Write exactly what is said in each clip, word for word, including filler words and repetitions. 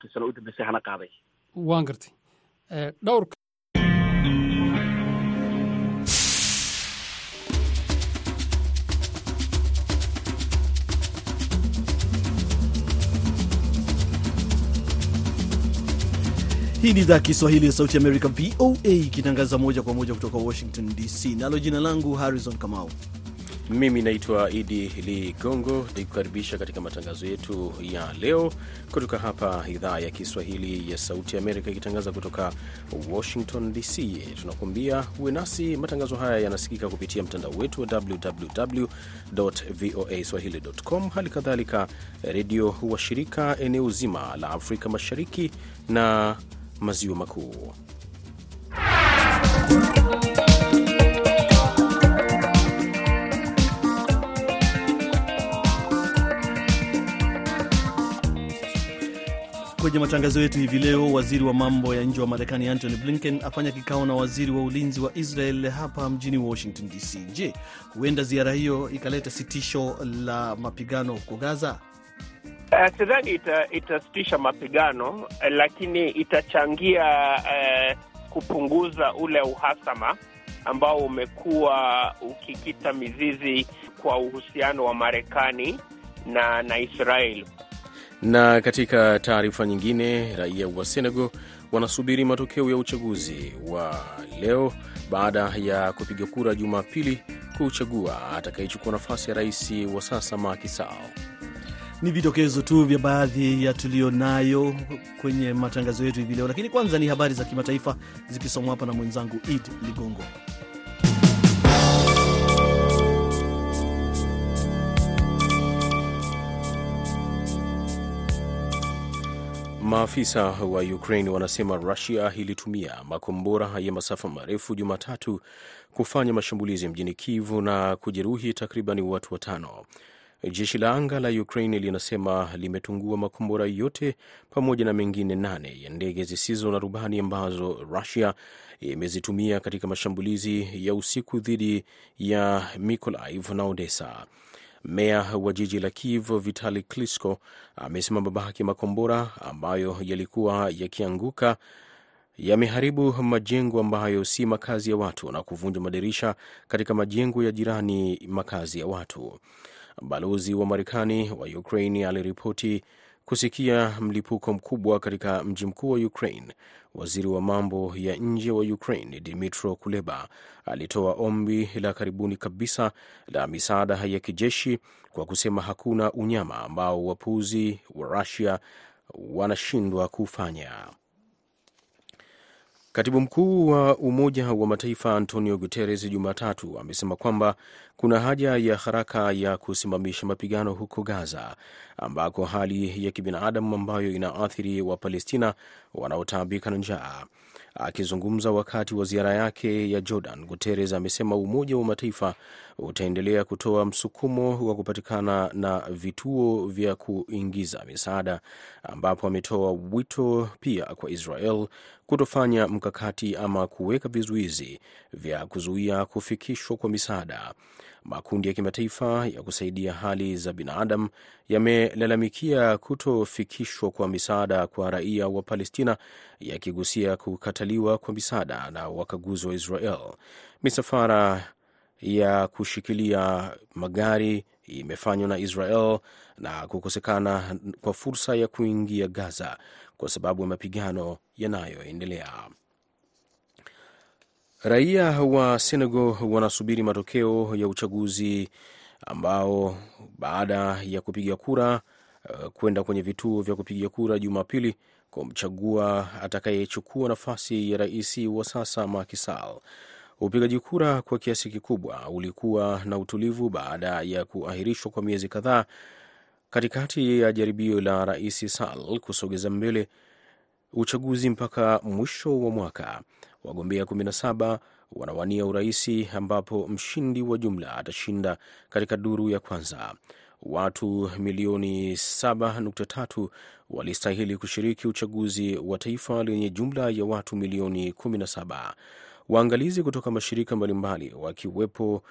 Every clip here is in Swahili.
sano u dambeysay hana qaaday. waan gartay ee dhowr Hii ni idhaa ya Kiswahili ya Sauti ya Amerika V O A ikitangaza moja kwa moja kutoka Washington D C. Nalo jina langu Harrison Kamau. Mimi naitwa Idi Ligongo, nikukaribisha katika matangazo yetu ya leo kutoka hapa idhaa ya Kiswahili ya Sauti ya Amerika ikitangaza kutoka Washington D C. Tunakuambia uwe nasi, matangazo haya yanasikika kupitia mtandao wetu wa w w w dot voa swahili dot com, hali kadhalika redio wa shirika eneo zima la Afrika Mashariki na Maziwa Makuu. Kwenye matangazo yetu hivi leo, waziri wa mambo ya nje wa Marekani Antony Blinken afanya kikao na waziri wa ulinzi wa Israel hapa mjini Washington D C. Je, huenda ziara hiyo ikaleta sitisho la mapigano huko Gaza? Uh, sidhani ita, itasitisha mapigano, lakini itachangia uh, kupunguza ule uhasama ambao umekuwa ukikita mizizi kwa uhusiano wa Marekani na, na Israel. Na katika taarifa nyingine, raia wa Senegal wanasubiri matokeo ya uchaguzi wa leo baada ya kupiga kura Jumapili kuchagua atakayechukua nafasi ya rais wa sasa Macky Sall. Ni vidokezo tu vya baadhi ya tulio nayo kwenye matangazo yetu hivi leo, lakini kwanza ni habari za kimataifa zikisomwa hapa na mwenzangu Id Ligongo. Maafisa wa Ukraine wanasema Russia ilitumia makombora ya masafa marefu Jumatatu kufanya mashambulizi mjini Kyiv na kujeruhi takriban watu watano. Jeshi la anga la Ukraine linasema limetungua makombora yote pamoja na mengine nane ya ndege zisizo na rubani ambazo Russia imezitumia katika mashambulizi ya usiku dhidi ya Mykolaiv na Odessa. Meya wa jiji la Kyiv Vitali Klitschko amesema mabaki makombora ambayo yalikuwa yakianguka yameharibu majengo ambayo si makazi ya watu na kuvunja madirisha katika majengo ya jirani makazi ya watu. Balozi wa Marekani wa Ukraine aliripoti kusikia mlipuko mkubwa katika mji mkuu wa Ukraine. Waziri wa mambo ya nje wa Ukraine Dmytro Kuleba alitoa ombi la karibuni kabisa la misaada ya kijeshi kwa kusema hakuna unyama ambao wapuuzi wa Russia wanashindwa kufanya. Katibu mkuu wa Umoja wa Mataifa Antonio Guterres Jumatatu amesema kwamba kuna haja ya haraka ya kusimamisha mapigano huko Gaza, ambako hali ya kibinadamu ambayo inaathiri wa Palestina wanaotaabika na njaa. Akizungumza wakati wa ziara yake ya Jordan, Guterres amesema Umoja wa Mataifa utaendelea kutoa msukumo wa kupatikana na vituo vya kuingiza misaada, ambapo ametoa wito pia kwa Israel kutofanya mkakati ama kuweka vizuizi vya kuzuia kufikishwa kwa misaada. Makundi ya kimataifa ya kusaidia hali za binadamu yamelalamikia kutofikishwa kwa misaada kwa raia wa Palestina, yakigusia kukataliwa kwa misaada na wakaguzi wa Israel. Misafara ya kushikilia magari imefanywa na Israel na kukosekana kwa fursa ya kuingia Gaza kwa sababu ya mapigano yanayoendelea. Raia wa Senegal wanasubiri matokeo ya uchaguzi ambao baada ya kupiga kura uh, kwenda kwenye vituo vya kupiga kura Jumapili kumchagua atakayechukua nafasi ya rais wa sasa Macky Sall. Upigaji kura kwa kiasi kikubwa ulikuwa na utulivu baada ya kuahirishwa kwa miezi kadhaa katikati ya jaribio la rais Sall kusogeza mbele uchaguzi mpaka mwisho wa mwaka. Wagombea kumi na saba wanawania uraisi, ambapo mshindi wa jumla atashinda katika duru ya kwanza. Watu milioni saba nukta tatu walistahili kushiriki uchaguzi wa taifa lenye jumla ya watu milioni kumi na saba. Waangalizi kutoka mashirika mbalimbali wakiwepo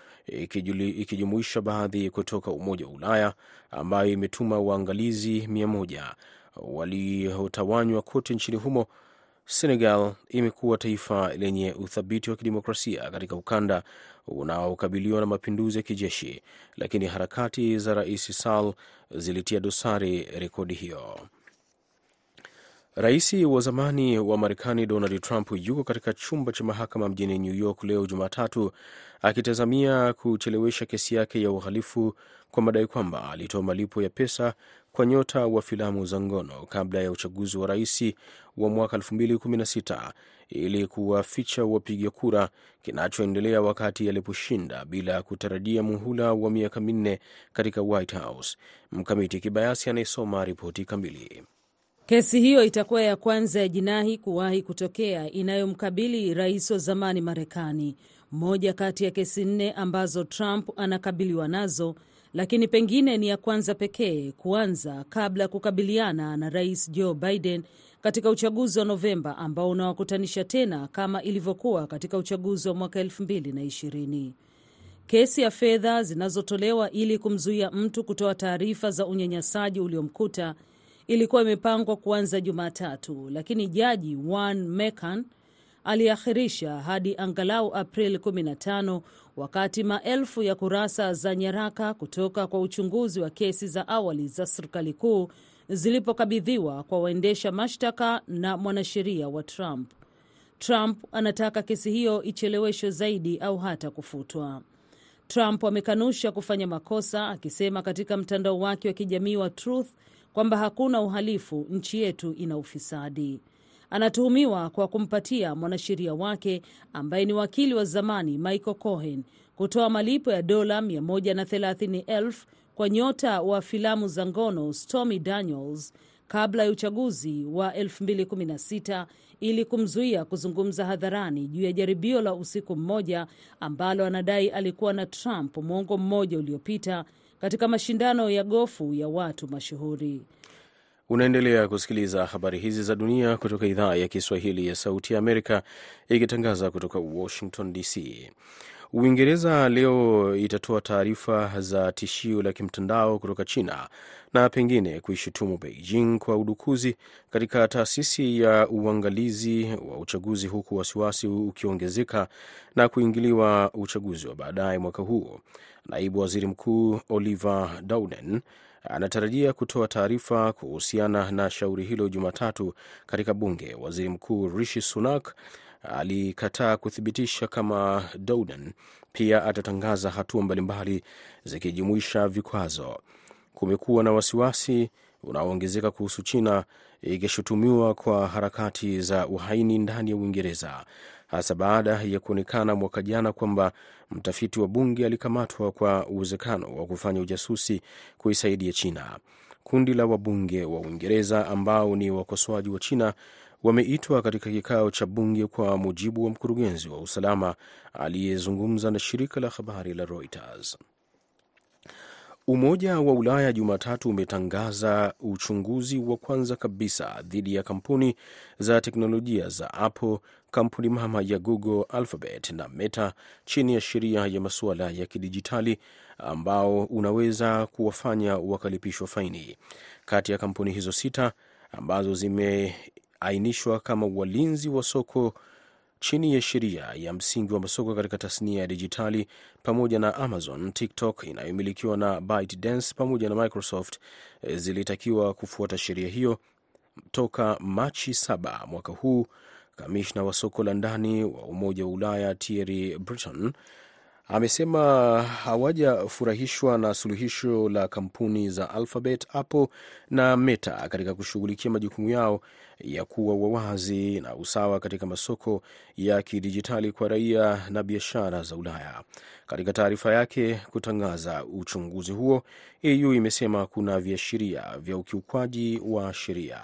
ikijumuisha baadhi kutoka Umoja wa Ulaya ambayo imetuma waangalizi mia moja waliotawanywa kote nchini humo, Senegal imekuwa taifa lenye uthabiti wa kidemokrasia katika ukanda unaokabiliwa na mapinduzi ya kijeshi, lakini harakati za Rais Sall zilitia dosari rekodi hiyo. Rais wa zamani wa Marekani Donald Trump yuko katika chumba cha mahakama mjini New York leo Jumatatu, akitazamia kuchelewesha kesi yake ya uhalifu kwa madai kwamba alitoa malipo ya pesa kwa nyota wa filamu za ngono kabla ya uchaguzi wa rais wa mwaka elfu mbili kumi na sita ili kuwaficha wapiga kura, kinachoendelea wakati aliposhinda bila kutarajia muhula wa miaka minne katika White House. Mkamiti Kibayasi anayesoma ripoti kamili. Kesi hiyo itakuwa ya kwanza ya jinai kuwahi kutokea inayomkabili rais wa zamani Marekani, moja kati ya kesi nne ambazo Trump anakabiliwa nazo, lakini pengine ni ya kwanza pekee kuanza kabla ya kukabiliana na Rais Joe Biden katika uchaguzi wa Novemba ambao unawakutanisha tena kama ilivyokuwa katika uchaguzi wa mwaka elfu mbili na ishirini. Kesi ya fedha zinazotolewa ili kumzuia mtu kutoa taarifa za unyanyasaji uliomkuta ilikuwa imepangwa kuanza Jumatatu, lakini jaji Juan Merchan aliakhirisha hadi angalau Aprili kumi na tano, wakati maelfu ya kurasa za nyaraka kutoka kwa uchunguzi wa kesi za awali za serikali kuu zilipokabidhiwa kwa waendesha mashtaka na mwanasheria wa Trump. Trump anataka kesi hiyo icheleweshwe zaidi au hata kufutwa. Trump amekanusha kufanya makosa, akisema katika mtandao wake wa kijamii wa Truth kwamba hakuna uhalifu, nchi yetu ina ufisadi. Anatuhumiwa kwa kumpatia mwanasheria wake ambaye ni wakili wa zamani Michael Cohen kutoa malipo ya dola mia moja na thelathini elfu kwa nyota wa filamu za ngono Stormy Daniels kabla ya uchaguzi wa elfu mbili kumi na sita ili kumzuia kuzungumza hadharani juu ya jaribio la usiku mmoja ambalo anadai alikuwa na Trump mwongo mmoja uliopita katika mashindano ya gofu ya watu mashuhuri. Unaendelea kusikiliza habari hizi za dunia kutoka idhaa ya Kiswahili ya Sauti ya Amerika, ikitangaza kutoka Washington D C. Uingereza leo itatoa taarifa za tishio la kimtandao kutoka China na pengine kuishutumu Beijing kwa udukuzi katika taasisi ya uangalizi wa uchaguzi, huku wasiwasi ukiongezeka na kuingiliwa uchaguzi wa baadaye mwaka huu. Naibu Waziri Mkuu Oliver Dowden anatarajia kutoa taarifa kuhusiana na shauri hilo Jumatatu katika bunge. Waziri Mkuu Rishi Sunak alikataa kuthibitisha kama Dowden pia atatangaza hatua mbalimbali zikijumuisha vikwazo. Kumekuwa na wasiwasi unaoongezeka kuhusu China ikishutumiwa kwa harakati za uhaini ndani ya Uingereza, hasa baada ya kuonekana mwaka jana kwamba mtafiti wa bunge alikamatwa kwa uwezekano wa kufanya ujasusi kuisaidia China. Kundi la wabunge wa Uingereza ambao ni wakosoaji wa China wameitwa katika kikao cha bunge, kwa mujibu wa mkurugenzi wa usalama aliyezungumza na shirika la habari la Reuters. Umoja wa Ulaya Jumatatu umetangaza uchunguzi wa kwanza kabisa dhidi ya kampuni za teknolojia za Apple, kampuni mama ya Google, Alphabet na Meta chini ya sheria ya masuala ya kidijitali, ambao unaweza kuwafanya wakalipishwa faini. Kati ya kampuni hizo sita ambazo zimeainishwa kama walinzi wa soko chini ya sheria ya msingi wa masoko katika tasnia ya dijitali, pamoja na Amazon, TikTok inayomilikiwa na ByteDance pamoja na Microsoft, zilitakiwa kufuata sheria hiyo toka Machi saba mwaka huu. Kamishna wa soko la ndani wa Umoja wa Ulaya Thierry Breton amesema hawajafurahishwa na suluhisho la kampuni za Alphabet, Apple na Meta katika kushughulikia majukumu yao ya kuwa wawazi na usawa katika masoko ya kidijitali kwa raia na biashara za Ulaya. Katika taarifa yake kutangaza uchunguzi huo, E U imesema kuna viashiria vya ukiukwaji wa sheria.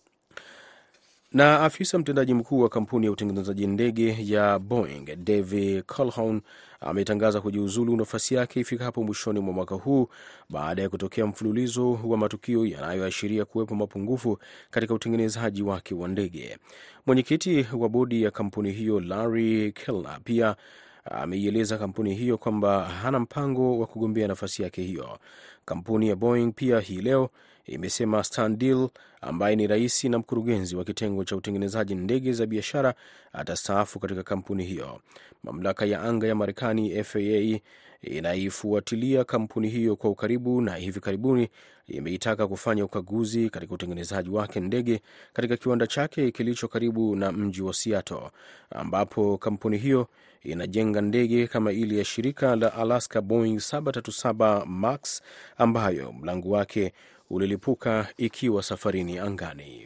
Na afisa mtendaji mkuu wa kampuni ya utengenezaji ndege ya Boeing, Dave Calhoun, ametangaza kujiuzulu nafasi yake ifikapo mwishoni mwa mwaka huu baada ya kutokea mfululizo wa matukio yanayoashiria kuwepo mapungufu katika utengenezaji wake wa ndege. Mwenyekiti wa bodi ya kampuni hiyo Larry Kellner pia ameieleza kampuni hiyo kwamba hana mpango wa kugombea nafasi yake hiyo. Kampuni ya Boeing pia hii leo imesema Stan Deal ambaye ni rais na mkurugenzi wa kitengo cha utengenezaji ndege za biashara atastaafu katika kampuni hiyo. Mamlaka ya anga ya Marekani F A A inaifuatilia kampuni hiyo kwa ukaribu na hivi karibuni imeitaka kufanya ukaguzi katika utengenezaji wake ndege katika kiwanda chake kilicho karibu na mji wa Seattle, ambapo kampuni hiyo inajenga ndege kama ile ya shirika la Alaska Boeing saba tatu saba Max ambayo mlango wake ulilipuka ikiwa safarini angani.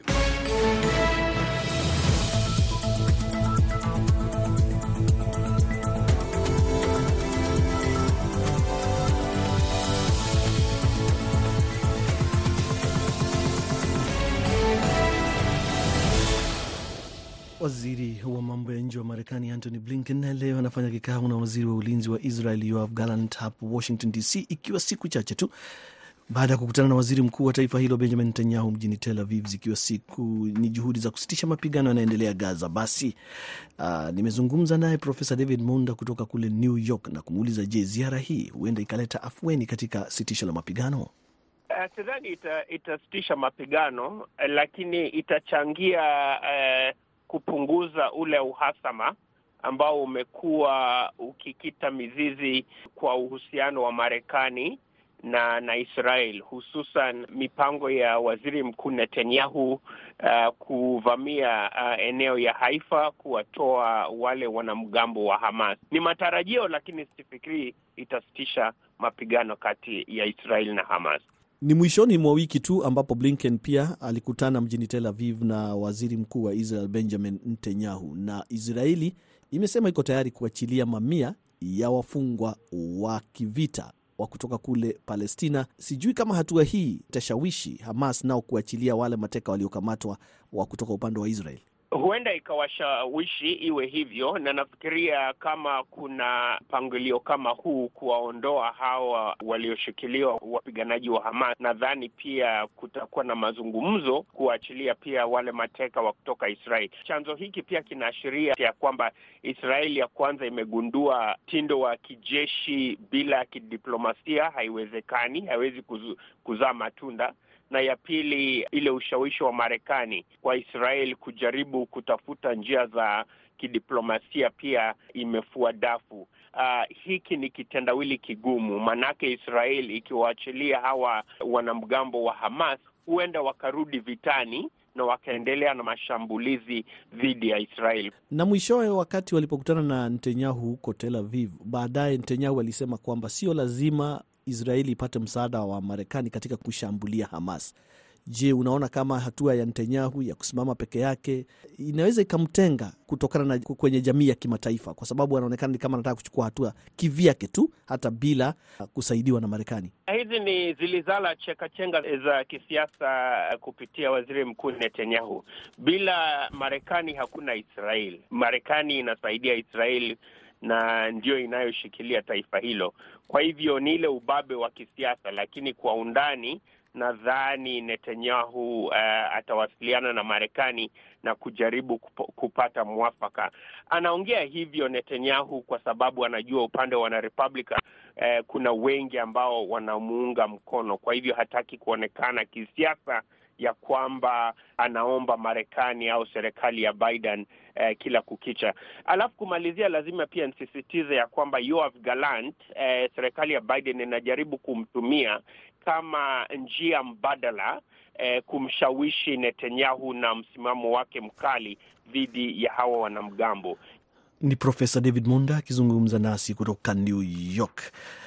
Waziri wa mambo ya nje wa Marekani Antony Blinken leo anafanya kikao na waziri wa ulinzi wa Israel Yoav Gallant hapo Washington D C, ikiwa siku chache tu baada ya kukutana na waziri mkuu wa taifa hilo Benjamin Netanyahu mjini Tel Aviv, zikiwa siku ni juhudi za kusitisha mapigano yanaendelea Gaza. Basi uh, nimezungumza naye Profesa David Monda kutoka kule New York na kumuuliza, je, ziara hii huenda ikaleta afueni katika sitisho la mapigano? Uh, sidhani ita, itasitisha mapigano, lakini itachangia uh, kupunguza ule uhasama ambao umekuwa ukikita mizizi kwa uhusiano wa Marekani na na Israel, hususan mipango ya waziri mkuu Netanyahu uh, kuvamia uh, eneo ya Haifa, kuwatoa wale wanamgambo wa Hamas. Ni matarajio, lakini sifikiri itasitisha mapigano kati ya Israel na Hamas. Ni mwishoni mwa wiki tu ambapo Blinken pia alikutana mjini Tel Aviv na waziri mkuu wa Israel Benjamin Netanyahu, na Israeli imesema iko tayari kuachilia mamia ya wafungwa wa kivita wa kutoka kule Palestina. Sijui kama hatua hii itashawishi Hamas nao kuachilia wale mateka waliokamatwa wa kutoka upande wa Israel. Huenda ikawashawishi iwe hivyo, na nafikiria kama kuna pangilio kama huu kuwaondoa hawa walioshikiliwa wapiganaji wa Hamas, nadhani pia kutakuwa na mazungumzo kuachilia pia wale mateka wa kutoka Israel. Chanzo hiki pia kinaashiria ya kwamba Israeli ya kwanza imegundua tindo wa kijeshi bila kidiplomasia haiwezekani, haiwezi kuzu, kuzaa matunda. Na ya pili, ile ushawishi wa Marekani kwa Israel kujaribu kutafuta njia za kidiplomasia pia imefua dafu. Uh, hiki ni kitendawili kigumu, manake Israel ikiwaachilia hawa wanamgambo wa Hamas huenda wakarudi vitani na wakaendelea na mashambulizi dhidi ya Israel. Na mwishowe, wakati walipokutana na Netanyahu huko Tel Aviv, baadaye Netanyahu alisema kwamba sio lazima Israeli ipate msaada wa Marekani katika kushambulia Hamas. Je, unaona kama hatua ya Netanyahu ya kusimama peke yake inaweza ikamtenga kutokana na kwenye jamii ya kimataifa, kwa sababu anaonekana ni kama anataka kuchukua hatua kivyake tu hata bila kusaidiwa na Marekani? Hizi ni zilizala chekachenga za kisiasa kupitia waziri mkuu Netanyahu. Bila Marekani hakuna Israeli. Marekani inasaidia Israeli na ndio inayoshikilia taifa hilo. Kwa hivyo ni ile ubabe wa kisiasa, lakini kwa undani nadhani Netanyahu uh, atawasiliana na Marekani na kujaribu kup- kupata mwafaka. Anaongea hivyo Netanyahu kwa sababu anajua upande wa Wanarepublika uh, kuna wengi ambao wanamuunga mkono. Kwa hivyo hataki kuonekana kisiasa ya kwamba anaomba Marekani au serikali ya Biden eh, kila kukicha. Alafu kumalizia, lazima pia nisisitize ya kwamba Yoav Gallant, eh, serikali ya Biden inajaribu kumtumia kama njia mbadala eh, kumshawishi Netanyahu na msimamo wake mkali dhidi ya hawa wanamgambo. Ni Profesa David Monda akizungumza nasi kutoka New York.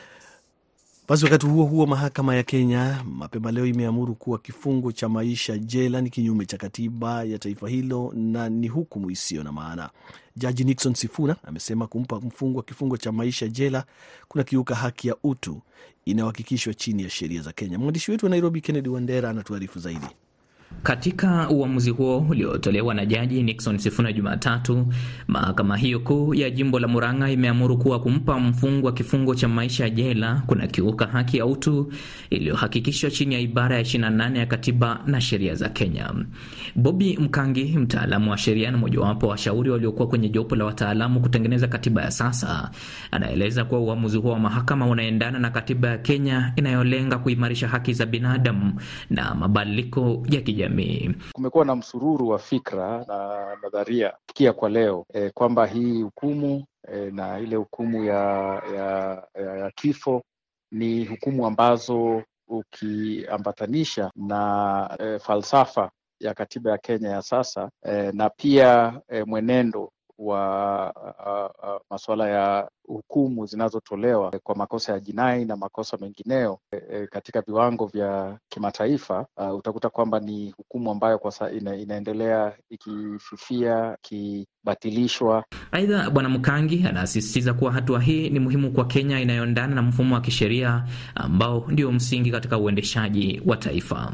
Basi wakati huo huo, mahakama ya Kenya mapema leo imeamuru kuwa kifungo cha maisha jela ni kinyume cha katiba ya taifa hilo na ni hukumu isiyo na maana. Jaji Nixon Sifuna amesema kumpa mfungwa kifungo cha maisha jela kuna kiuka haki ya utu inayohakikishwa chini ya sheria za Kenya. Mwandishi wetu wa Nairobi Kennedy Wandera anatuarifu zaidi. Katika uamuzi huo uliotolewa na Jaji Nixon Sifuna Jumatatu, mahakama hiyo kuu ya jimbo la Murang'a imeamuru kuwa kumpa mfungwa kifungo cha maisha jela kuna kiuka haki ya utu iliyohakikishwa chini ya ibara ya ishirini na nane ya katiba na sheria za Kenya. Bobby Mkangi, mtaalamu wa sheria na mojawapo wa washauri waliokuwa kwenye jopo la wataalamu kutengeneza katiba ya sasa, anaeleza kuwa uamuzi huo wa mahakama unaendana na katiba ya Kenya inayolenga kuimarisha haki za binadamu na mabadiliko ya kijamii. Kumekuwa na msururu wa fikra na nadharia fikia kwa leo e, kwamba hii hukumu e, na ile hukumu ya, ya, ya, ya kifo ni hukumu ambazo ukiambatanisha na e, falsafa ya katiba ya Kenya ya sasa e, na pia e, mwenendo wa uh, uh, masuala ya hukumu zinazotolewa kwa makosa ya jinai na makosa mengineo e, e, katika viwango vya kimataifa, uh, utakuta kwamba ni hukumu ambayo kwa sasa ina, inaendelea ikififia, ikibatilishwa. Aidha, Bwana Mkangi anasisitiza kuwa hatua hii ni muhimu kwa Kenya inayoendana na mfumo wa kisheria ambao ndio msingi katika uendeshaji wa taifa.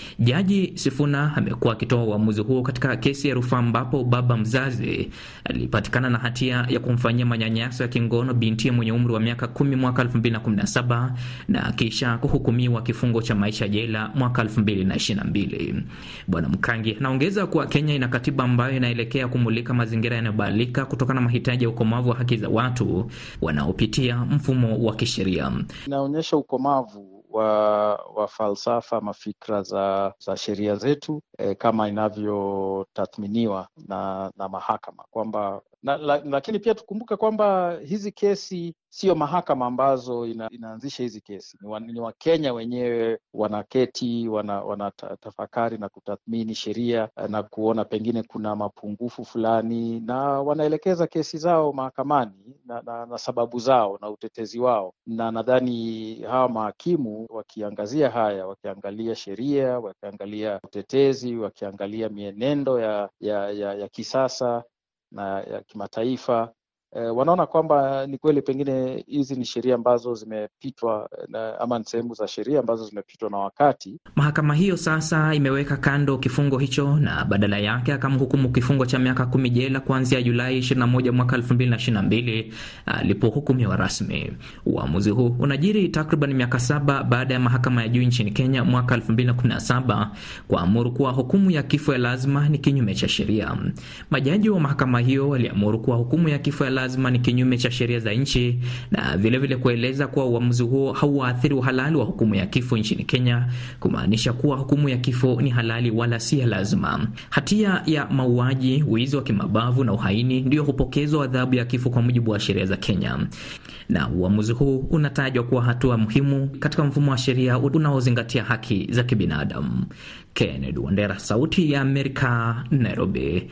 Jaji Sifuna amekuwa akitoa uamuzi huo katika kesi ya rufaa ambapo baba mzazi alipatikana na hatia ya kumfanyia manyanyaso ya kingono binti mwenye umri wa miaka kumi mwaka elfu mbili na kumi na saba na kisha kuhukumiwa kifungo cha maisha jela mwaka elfu mbili na ishirini na mbili. Bwana Mkangi anaongeza kuwa Kenya ina katiba ambayo inaelekea kumulika mazingira yanayobadilika kutokana na mahitaji ya ukomavu wa haki za watu wanaopitia mfumo wa kisheria. Inaonyesha ukomavu wa wa falsafa mafikra za za sheria zetu e, kama inavyotathminiwa na na mahakama kwamba na, la, lakini pia tukumbuke kwamba hizi kesi sio mahakama ambazo ina, inaanzisha hizi kesi. Ni, wa, ni Wakenya wenyewe wanaketi, wana, wanatafakari na kutathmini sheria na kuona pengine kuna mapungufu fulani na wanaelekeza kesi zao mahakamani na, na, na sababu zao na utetezi wao. Na nadhani hawa mahakimu wakiangazia haya, wakiangalia sheria, wakiangalia utetezi, wakiangalia mienendo ya, ya, ya, ya kisasa na ya kimataifa, E, wanaona kwamba ni kweli pengine hizi ni sheria ambazo zimepitwa na, ama sehemu za sheria ambazo zimepitwa na wakati. Mahakama hiyo sasa imeweka kando kifungo hicho na badala yake akamhukumu kifungo cha miaka kumi jela kuanzia Julai ishirini na moja mwaka elfu mbili na ishirini na mbili alipohukumiwa rasmi. Uamuzi huu unajiri takriban miaka saba baada ya mahakama ya juu nchini Kenya mwaka elfu mbili na kumi na saba kuamuru kuwa hukumu ya kifo ya lazima ni kinyume cha sheria. Majaji wa mahakama hiyo waliamuru kuwa hukumu ya kifo ya lazima ni kinyume cha sheria za nchi na vile vile kueleza kuwa uamuzi huo hauathiri uhalali wa hukumu ya kifo nchini Kenya, kumaanisha kuwa hukumu ya kifo ni halali wala si lazima. Hatia ya mauaji, wizi wa kimabavu na uhaini ndio hupokezwa adhabu ya kifo kwa mujibu wa sheria za Kenya. Na uamuzi huu unatajwa kuwa hatua muhimu katika mfumo wa sheria unaozingatia haki za kibinadamu. Kennedy Wandera, Sauti ya Amerika, Nairobi.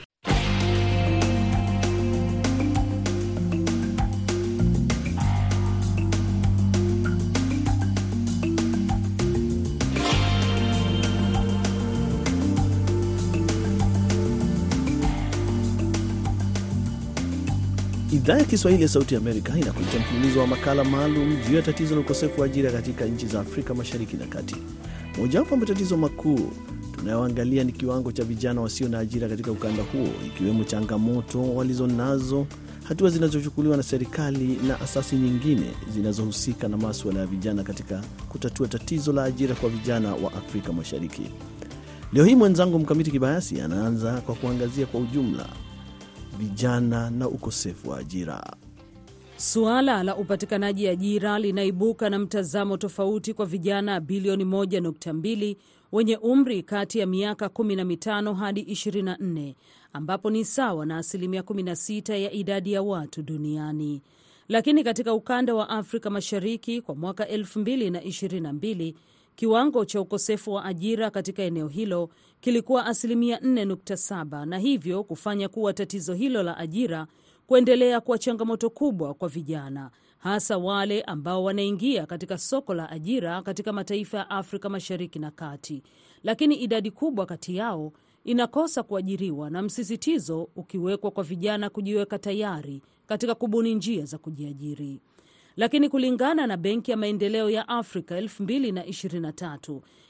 Idhaa ya Kiswahili ya Sauti ya Amerika inakuletea mfululizo wa makala maalum juu ya tatizo la ukosefu wa ajira katika nchi za Afrika Mashariki na Kati. Mojawapo ya matatizo makuu tunayoangalia ni kiwango cha vijana wasio na ajira katika ukanda huo, ikiwemo changamoto walizonazo, hatua zinazochukuliwa na serikali na asasi nyingine zinazohusika na masuala ya vijana katika kutatua tatizo la ajira kwa vijana wa Afrika Mashariki. Leo hii mwenzangu Mkamiti Kibayasi anaanza kwa kuangazia kwa ujumla vijana na ukosefu wa ajira. Suala la upatikanaji ajira linaibuka na mtazamo tofauti kwa vijana bilioni moja nukta mbili wenye umri kati ya miaka kumi na mitano hadi ishirini na nne, ambapo ni sawa na asilimia kumi na sita ya idadi ya watu duniani. Lakini katika ukanda wa Afrika Mashariki kwa mwaka elfu mbili na ishirini na mbili, kiwango cha ukosefu wa ajira katika eneo hilo kilikuwa asilimia nne nukta saba, na hivyo kufanya kuwa tatizo hilo la ajira kuendelea kuwa changamoto kubwa kwa vijana, hasa wale ambao wanaingia katika soko la ajira katika mataifa ya Afrika Mashariki na Kati. Lakini idadi kubwa kati yao inakosa kuajiriwa, na msisitizo ukiwekwa kwa vijana kujiweka tayari katika kubuni njia za kujiajiri. Lakini kulingana na Benki ya Maendeleo ya Afrika elfu mbili na ishirini na tatu,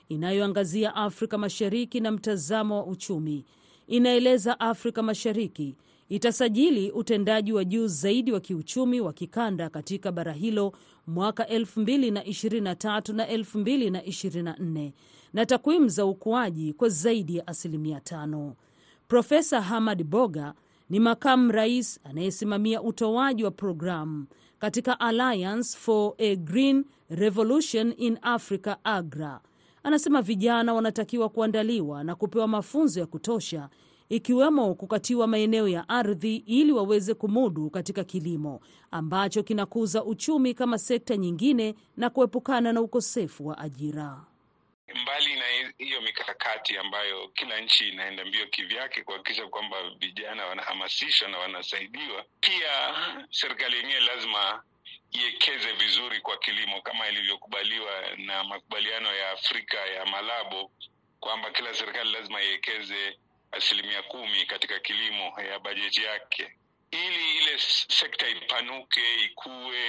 inayoangazia Afrika Mashariki na mtazamo wa uchumi. Inaeleza Afrika Mashariki itasajili utendaji wa juu zaidi wa kiuchumi wa kikanda katika bara hilo mwaka elfu mbili ishirini na tatu na elfu mbili ishirini na nne na takwimu za ukuaji kwa zaidi ya asilimia tano. Profesa Hamad Boga ni makamu rais anayesimamia utoaji wa programu katika Alliance for a Green Revolution in Africa AGRA. Anasema vijana wanatakiwa kuandaliwa na kupewa mafunzo ya kutosha, ikiwemo kukatiwa maeneo ya ardhi ili waweze kumudu katika kilimo ambacho kinakuza uchumi kama sekta nyingine na kuepukana na ukosefu wa ajira. Mbali na hiyo mikakati ambayo kila nchi inaenda mbio kivyake kuhakikisha kwamba vijana wanahamasishwa na wanasaidiwa, pia serikali yenyewe lazima iwekeze vizuri kwa kilimo kama ilivyokubaliwa na makubaliano ya Afrika ya Malabo, kwamba kila serikali lazima iwekeze asilimia kumi katika kilimo ya bajeti yake, ili ile sekta ipanuke, ikue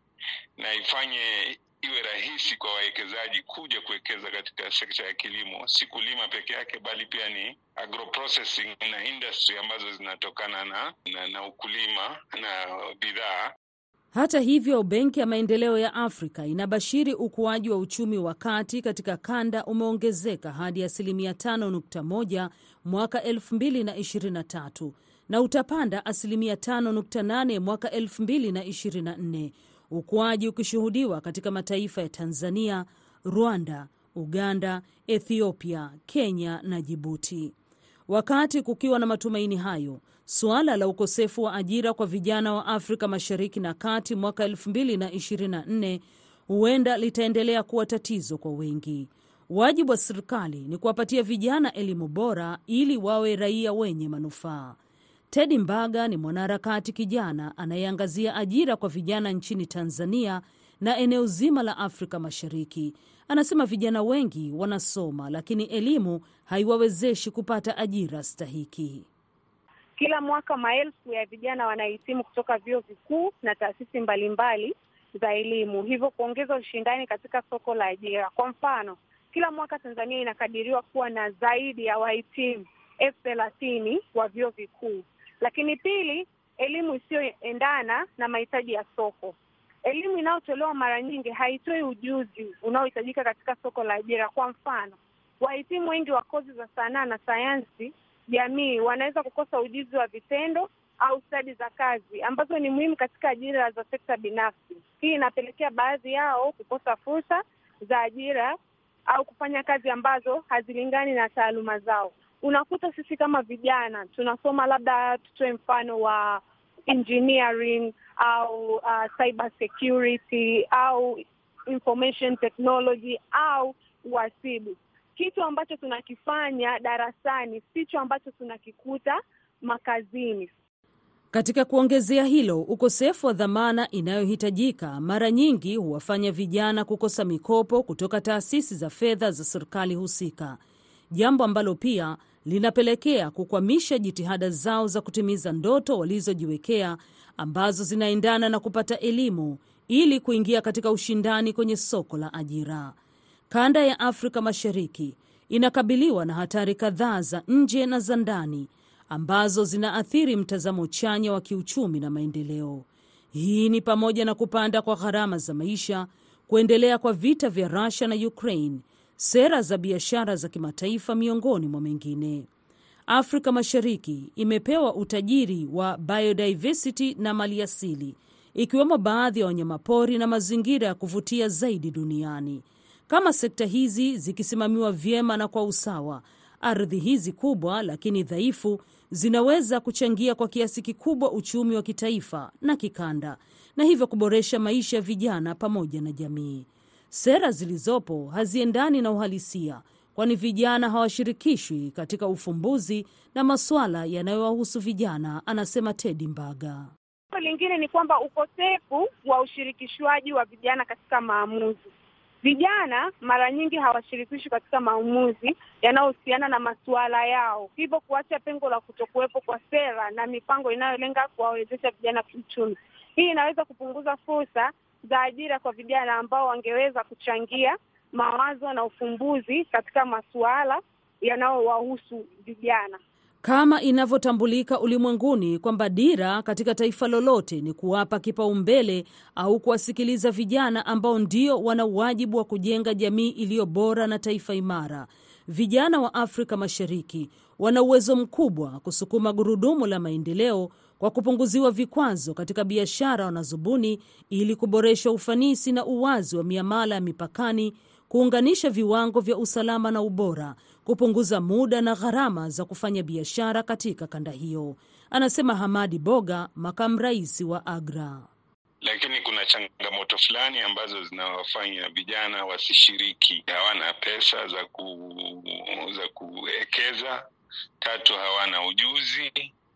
na ifanye iwe rahisi kwa wawekezaji kuja kuwekeza katika sekta ya kilimo. Si kulima peke yake, bali pia ni agroprocessing na industry ambazo zinatokana na, na, na ukulima na bidhaa. Hata hivyo, Benki ya Maendeleo ya Afrika inabashiri ukuaji wa uchumi wa kati katika kanda umeongezeka hadi asilimia tano nukta moja mwaka elfu mbili ishirini na tatu na utapanda asilimia tano nukta nane mwaka elfu mbili ishirini na nne, ukuaji ukishuhudiwa katika mataifa ya Tanzania, Rwanda, Uganda, Ethiopia, Kenya na Djibouti. Wakati kukiwa na matumaini hayo, suala la ukosefu wa ajira kwa vijana wa Afrika Mashariki na Kati mwaka elfu mbili ishirini na nne huenda litaendelea kuwa tatizo kwa wengi. Wajibu wa serikali ni kuwapatia vijana elimu bora ili wawe raia wenye manufaa. Teddy Mbaga ni mwanaharakati kijana anayeangazia ajira kwa vijana nchini Tanzania na eneo zima la Afrika Mashariki. Anasema vijana wengi wanasoma, lakini elimu haiwawezeshi kupata ajira stahiki. Kila mwaka maelfu ya vijana wanahitimu kutoka vyuo vikuu na taasisi mbalimbali za elimu, hivyo kuongeza ushindani katika soko la ajira. Kwa mfano, kila mwaka Tanzania inakadiriwa kuwa na zaidi ya wahitimu elfu thelathini wa vyuo vikuu. Lakini pili, elimu isiyoendana na mahitaji ya soko. Elimu inayotolewa mara nyingi haitoi ujuzi unaohitajika katika soko la ajira. Kwa mfano, wahitimu wengi wa kozi za sanaa na sayansi jamii wanaweza kukosa ujuzi wa vitendo au stadi za kazi ambazo ni muhimu katika ajira za sekta binafsi. Hii inapelekea baadhi yao kukosa fursa za ajira au kufanya kazi ambazo hazilingani na taaluma zao. Unakuta sisi kama vijana tunasoma, labda tutoe mfano wa engineering au uh, cyber security au information technology au uhasibu. Kitu ambacho tunakifanya darasani sicho ambacho tunakikuta makazini. Katika kuongezea hilo, ukosefu wa dhamana inayohitajika mara nyingi huwafanya vijana kukosa mikopo kutoka taasisi za fedha za serikali husika, jambo ambalo pia linapelekea kukwamisha jitihada zao za kutimiza ndoto walizojiwekea ambazo zinaendana na kupata elimu ili kuingia katika ushindani kwenye soko la ajira. Kanda ya Afrika Mashariki inakabiliwa na hatari kadhaa za nje na za ndani ambazo zinaathiri mtazamo chanya wa kiuchumi na maendeleo. Hii ni pamoja na kupanda kwa gharama za maisha, kuendelea kwa vita vya Russia na Ukraine, sera za biashara za kimataifa miongoni mwa mengine. Afrika Mashariki imepewa utajiri wa biodiversity na maliasili, ikiwemo baadhi ya wanyamapori na mazingira ya kuvutia zaidi duniani. Kama sekta hizi zikisimamiwa vyema na kwa usawa, ardhi hizi kubwa lakini dhaifu zinaweza kuchangia kwa kiasi kikubwa uchumi wa kitaifa na kikanda, na hivyo kuboresha maisha ya vijana pamoja na jamii. Sera zilizopo haziendani na uhalisia, kwani vijana hawashirikishwi katika ufumbuzi na masuala yanayowahusu vijana, anasema Teddy Mbaga. Lingine ni kwamba ukosefu wa ushirikishwaji wa vijana katika maamuzi. Vijana mara nyingi hawashirikishwi katika maamuzi yanayohusiana na masuala yao, hivyo kuacha pengo la kutokuwepo kwa sera na mipango inayolenga kuwawezesha vijana kiuchumi. Hii inaweza kupunguza fursa za ajira kwa vijana ambao wangeweza kuchangia mawazo na ufumbuzi katika masuala yanayowahusu vijana. Kama inavyotambulika ulimwenguni kwamba dira katika taifa lolote ni kuwapa kipaumbele au kuwasikiliza vijana ambao ndio wana wajibu wa kujenga jamii iliyo bora na taifa imara. Vijana wa Afrika Mashariki wana uwezo mkubwa kusukuma gurudumu la maendeleo kwa kupunguziwa vikwazo katika biashara wanazobuni ili kuboresha ufanisi na uwazi wa miamala ya mipakani, kuunganisha viwango vya usalama na ubora, kupunguza muda na gharama za kufanya biashara katika kanda hiyo, anasema Hamadi Boga, makamu rais wa Agra. Lakini kuna changamoto fulani ambazo zinawafanya vijana wasishiriki. Hawana pesa za ku, za kuwekeza. Tatu, hawana ujuzi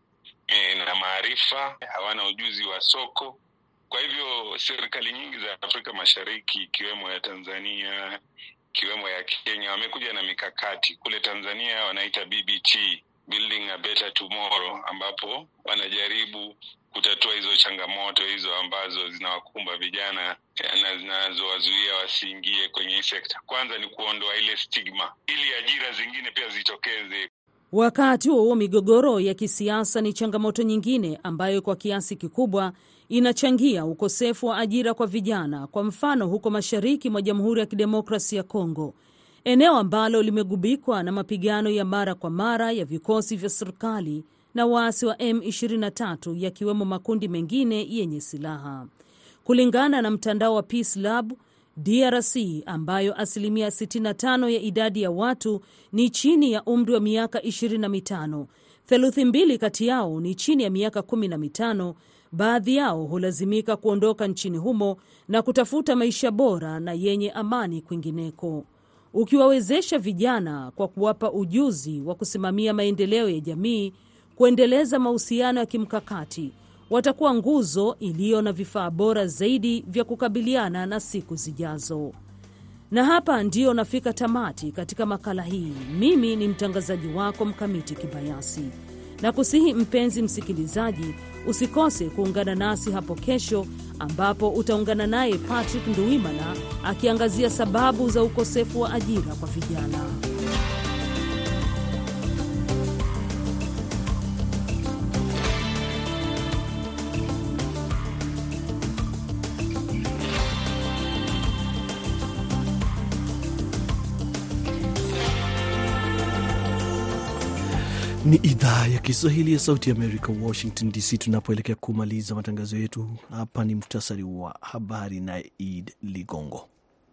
e, na maarifa, hawana ujuzi wa soko. Kwa hivyo serikali nyingi za Afrika Mashariki ikiwemo ya Tanzania, ikiwemo ya Kenya, wamekuja na mikakati. Kule Tanzania wanaita B B T, Building a Better Tomorrow, ambapo wanajaribu kutatua hizo changamoto hizo ambazo zinawakumba vijana na zinazowazuia wasiingie kwenye hii sekta. Kwanza ni kuondoa ile stigma ili ajira zingine pia zitokeze. Wakati huo migogoro ya kisiasa ni changamoto nyingine ambayo kwa kiasi kikubwa inachangia ukosefu wa ajira kwa vijana. Kwa mfano, huko mashariki mwa Jamhuri ya Kidemokrasia ya Kongo, eneo ambalo limegubikwa na mapigano ya mara kwa mara ya vikosi vya serikali na waasi wa M ishirini na tatu, yakiwemo makundi mengine yenye silaha. Kulingana na mtandao wa Peace Lab, D R C ambayo asilimia sitini na tano ya idadi ya watu ni chini ya umri wa miaka ishirini na mitano, theluthi mbili kati yao ni chini ya miaka kumi na mitano. Baadhi yao hulazimika kuondoka nchini humo na kutafuta maisha bora na yenye amani kwingineko. Ukiwawezesha vijana kwa kuwapa ujuzi wa kusimamia maendeleo ya jamii, kuendeleza mahusiano ya kimkakati, watakuwa nguzo iliyo na vifaa bora zaidi vya kukabiliana na siku zijazo. Na hapa ndio nafika tamati katika makala hii. Mimi ni mtangazaji wako Mkamiti Kibayasi. Na kusihi mpenzi msikilizaji, usikose kuungana nasi hapo kesho ambapo utaungana naye Patrick Nduwimana akiangazia sababu za ukosefu wa ajira kwa vijana. Ni idhaa ya Kiswahili ya Sauti ya Amerika, Washington D C. Tunapoelekea kumaliza matangazo yetu, hapa ni muhtasari wa habari na Eid Ligongo.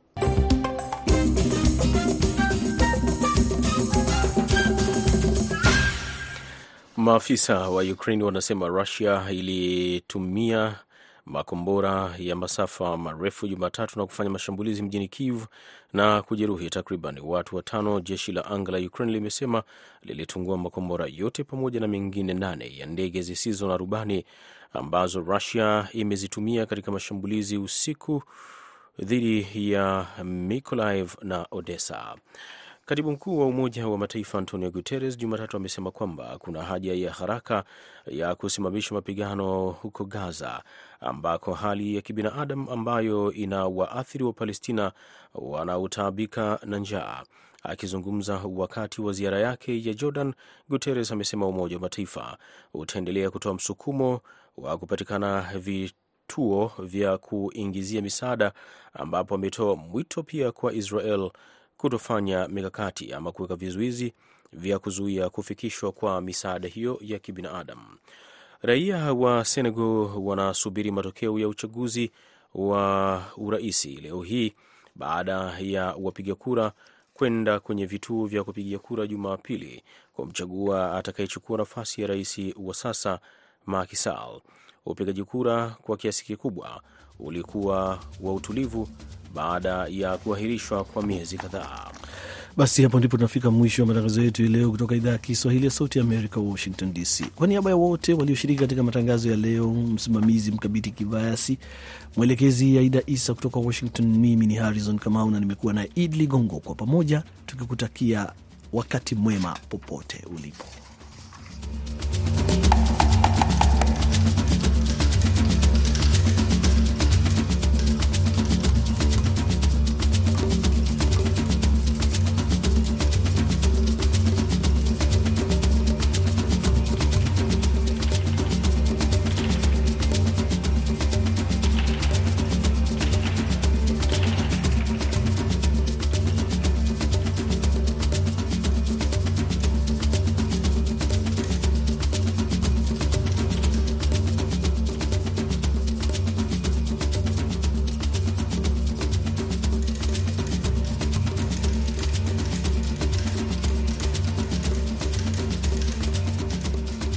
Maafisa wa Ukraine wanasema Russia ilitumia makombora ya masafa marefu Jumatatu na kufanya mashambulizi mjini Kyiv na kujeruhi takriban watu watano. Jeshi la anga la Ukraine limesema lilitungua makombora yote pamoja na mengine nane ya ndege zisizo na rubani ambazo Russia imezitumia katika mashambulizi usiku dhidi ya Mykolaiv na Odessa. Katibu mkuu wa Umoja wa Mataifa Antonio Guterres Jumatatu amesema kwamba kuna haja ya haraka ya kusimamisha mapigano huko Gaza, ambako hali ya kibinadamu ambayo ina waathiri wa Palestina wanaotaabika na njaa. Akizungumza wakati wa ziara yake ya Jordan, Guterres amesema Umoja wa Mataifa utaendelea kutoa msukumo wa kupatikana vituo vya kuingizia misaada, ambapo ametoa mwito pia kwa Israel kutofanya mikakati ama kuweka vizuizi vya kuzuia kufikishwa kwa misaada hiyo ya kibinadamu. Raia wa Senegal wanasubiri matokeo ya uchaguzi wa uraisi leo hii baada ya wapiga kura kwenda kwenye vituo vya kupigia kura Jumapili kumchagua atakayechukua nafasi ya rais wa sasa Macky Sall. Upigaji kura kwa kiasi kikubwa ulikuwa wa utulivu baada ya kuahirishwa kwa miezi kadhaa. Basi hapo ndipo tunafika mwisho wa matangazo yetu leo kutoka idhaa ya Kiswahili ya Sauti ya Amerika, Washington D C. Kwa niaba ya wote walioshiriki katika matangazo ya leo, msimamizi Mkabiti Kibayasi, mwelekezi Aida Isa kutoka Washington, mimi ni Harrison Kamau na nimekuwa na Eid Ligongo, kwa pamoja tukikutakia wakati mwema popote ulipo.